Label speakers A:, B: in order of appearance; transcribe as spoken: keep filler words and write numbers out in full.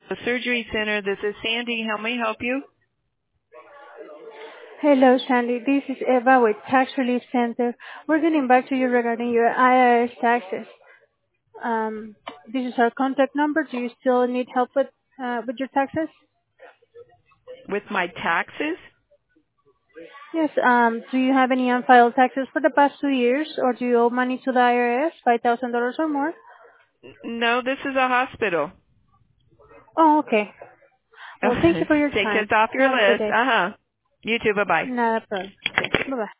A: The Surgery Center. This is Sandy. How may I help you?
B: Hello, Sandy. This is Eva with Tax Relief Center. We're getting back to you regarding your I R S taxes. Um, this is our contact number. Do you still need help with uh, with your taxes?
A: With my taxes?
B: Yes. Um, do you have any unfiled taxes for the past two years, or do you owe money to the I R S, five thousand dollars or more?
A: N- No, this is a hospital.
B: Oh, okay. Well, thank you for your
A: Take this
B: time.
A: off your
B: Have a good
A: list.
B: day.
A: Uh-huh. You too. Bye-bye.
B: Not a problem. Bye bye.